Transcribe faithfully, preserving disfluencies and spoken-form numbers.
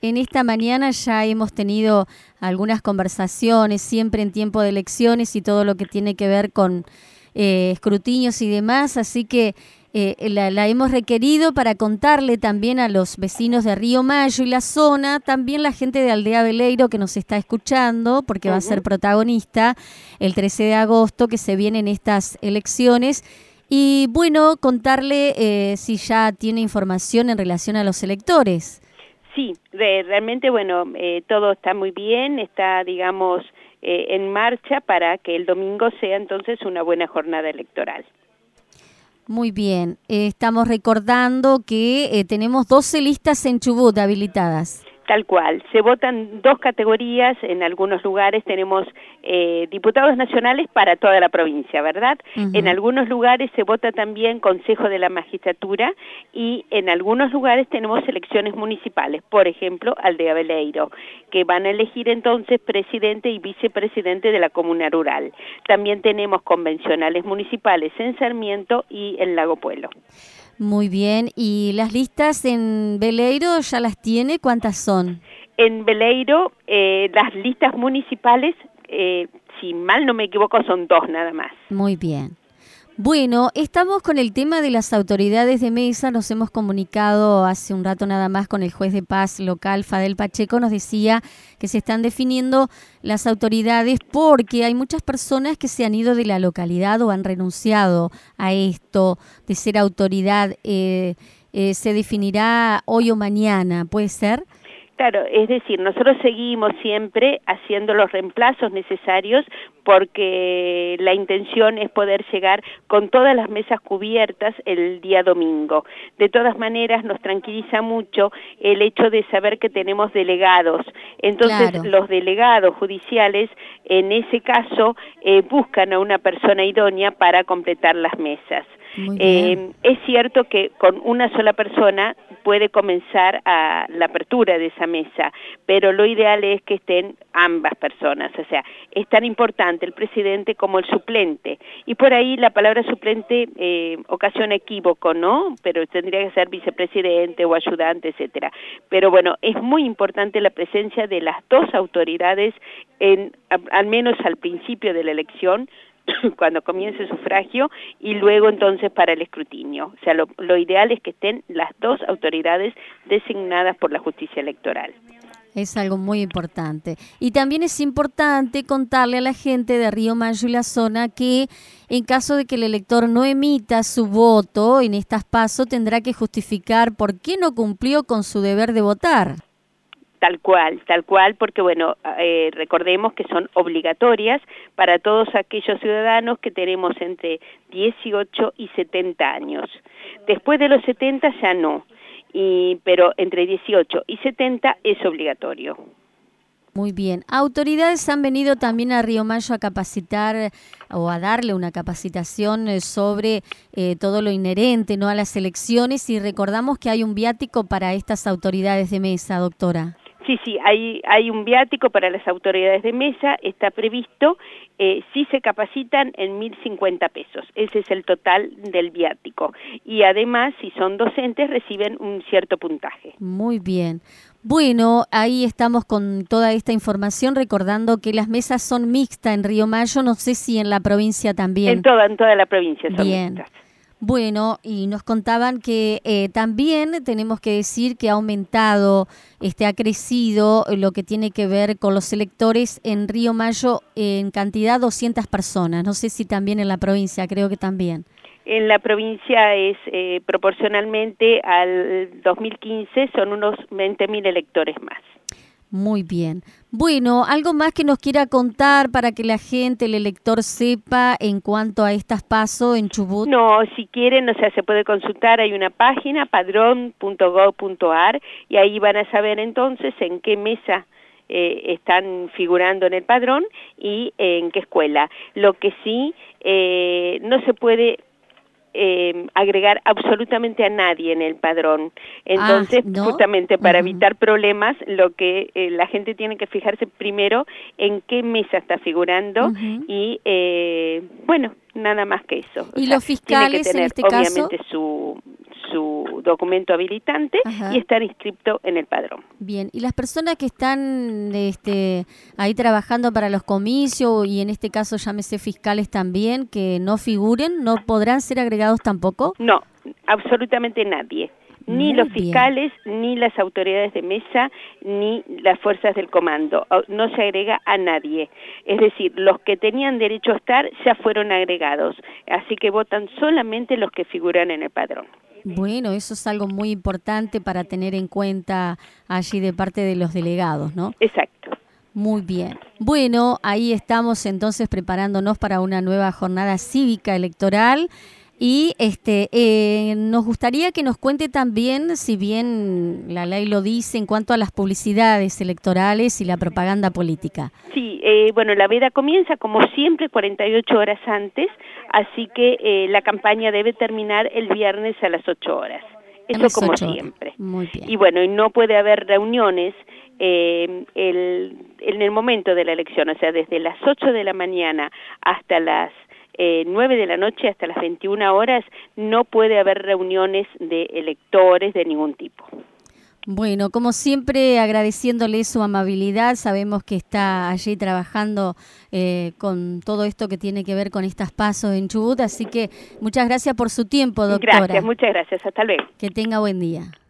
En esta mañana ya hemos tenido algunas conversaciones, siempre en tiempo de elecciones y todo lo que tiene que ver con eh, escrutinios y demás, así que eh, la, la hemos requerido para contarle también a los vecinos de Río Mayo y la zona, también la gente de Aldea Veleiro que nos está escuchando, porque uh-huh. va a ser protagonista el trece de agosto que se vienen estas elecciones. Y bueno, contarle eh, si ya tiene información en relación a los electores. Sí, re, realmente, bueno, eh, todo está muy bien, está, digamos, eh, en marcha para que el domingo sea entonces una buena jornada electoral. Muy bien, eh, estamos recordando que eh, tenemos doce listas en Chubut habilitadas. Tal cual, se votan dos categorías, en algunos lugares tenemos eh, diputados nacionales para toda la provincia, ¿verdad? Uh-huh. En algunos lugares se vota también Consejo de la Magistratura y en algunos lugares tenemos elecciones municipales, por ejemplo, Aldea Veleiro, que van a elegir entonces presidente y vicepresidente de la comuna rural. También tenemos convencionales municipales en Sarmiento y en Lago Puelo. Muy bien, ¿y las listas en Veleiro ya las tiene? ¿Cuántas son? En Veleiro, eh, las listas municipales, eh, si mal no me equivoco, son dos nada más. Muy bien. Bueno, estamos con el tema de las autoridades de mesa, nos hemos comunicado hace un rato nada más con el juez de paz local, Fadel Pacheco, nos decía que se están definiendo las autoridades porque hay muchas personas que se han ido de la localidad o han renunciado a esto de ser autoridad. Eh, eh, se definirá hoy o mañana, ¿puede ser? Claro, es decir, nosotros seguimos siempre haciendo los reemplazos necesarios porque la intención es poder llegar con todas las mesas cubiertas el día domingo. De todas maneras, nos tranquiliza mucho el hecho de saber que tenemos delegados. Entonces, claro. Los delegados judiciales, en ese caso, eh, buscan a una persona idónea para completar las mesas. Eh, es cierto que con una sola persona puede comenzar a la apertura de esa mesa, pero lo ideal es que estén ambas personas, o sea, es tan importante el presidente como el suplente, y por ahí la palabra suplente eh, ocasiona equívoco, ¿no? Pero tendría que ser vicepresidente o ayudante, etcétera. Pero bueno, es muy importante la presencia de las dos autoridades, en, a, al menos al principio de la elección, cuando comience el sufragio y luego entonces para el escrutinio. O sea, lo, lo ideal es que estén las dos autoridades designadas por la justicia electoral. Es algo muy importante. Y también es importante contarle a la gente de Río Mayo y la zona que en caso de que el elector no emita su voto en estas PASO, tendrá que justificar por qué no cumplió con su deber de votar. Tal cual, tal cual, porque bueno, eh, recordemos que son obligatorias para todos aquellos ciudadanos que tenemos entre dieciocho y setenta años. Después de los setenta ya no, y, pero entre dieciocho y setenta es obligatorio. Muy bien. Autoridades han venido también a Río Mayo a capacitar o a darle una capacitación sobre eh, todo lo inherente, ¿no?, a las elecciones, y recordamos que hay un viático para estas autoridades de mesa, doctora. Sí, sí, hay, hay un viático para las autoridades de mesa, está previsto, eh, sí se capacitan en mil cincuenta pesos, ese es el total del viático. Y además, si son docentes, reciben un cierto puntaje. Muy bien. Bueno, ahí estamos con toda esta información, recordando que las mesas son mixtas en Río Mayo, no sé si en la provincia también. En toda, en toda la provincia son bien. mixtas. Bueno, y nos contaban que eh, también tenemos que decir que ha aumentado, este, ha crecido lo que tiene que ver con los electores en Río Mayo en cantidad doscientas personas. No sé si también en la provincia, creo que también. En la provincia es eh, proporcionalmente al dos mil quince son unos veinte mil electores más. Muy bien. Bueno, ¿algo más que nos quiera contar para que la gente, el elector, sepa en cuanto a estas PASO en Chubut? No, si quieren, o sea, se puede consultar, hay una página, padrón punto gob punto ar, y ahí van a saber entonces en qué mesa eh, están figurando en el padrón y eh, en qué escuela. Lo que sí, eh, no se puede Eh, agregar absolutamente a nadie en el padrón. Entonces, ah, ¿no? justamente para uh-huh. evitar problemas, lo que eh, la gente tiene que fijarse primero en qué mesa está figurando uh-huh. y, eh, bueno, nada más que eso. ¿Y o sea, los fiscales tiene que tener, en este obviamente, caso? su, su documento habilitante. Ajá. Y estar inscripto en el padrón. Bien, y las personas que están este, ahí trabajando para los comicios y en este caso llámese fiscales también, que no figuren, ¿no podrán ser agregados tampoco? No, absolutamente nadie. Ni Muy los fiscales, bien. Ni las autoridades de mesa, ni las fuerzas del comando. No se agrega a nadie. Es decir, los que tenían derecho a estar ya fueron agregados. Así que votan solamente los que figuran en el padrón. Bueno, eso es algo muy importante para tener en cuenta allí de parte de los delegados, ¿no? Exacto. Muy bien. Bueno, ahí estamos entonces preparándonos para una nueva jornada cívica electoral. Y este eh, nos gustaría que nos cuente también, si bien la ley lo dice, en cuanto a las publicidades electorales y la propaganda política. Sí, eh, bueno, la veda comienza como siempre cuarenta y ocho horas antes, así que eh, la campaña debe terminar el viernes a las ocho horas. Eso como siempre. Muy bien. Y bueno, y no puede haber reuniones eh, el, en el momento de la elección, o sea, desde las ocho de la mañana hasta las Eh, nueve de la noche hasta las veintiuna horas, no puede haber reuniones de electores de ningún tipo. Bueno, como siempre, agradeciéndole su amabilidad, sabemos que está allí trabajando eh, con todo esto que tiene que ver con estas pasos en Chubut, así que muchas gracias por su tiempo, doctora. Gracias, muchas gracias, hasta luego. Que tenga buen día.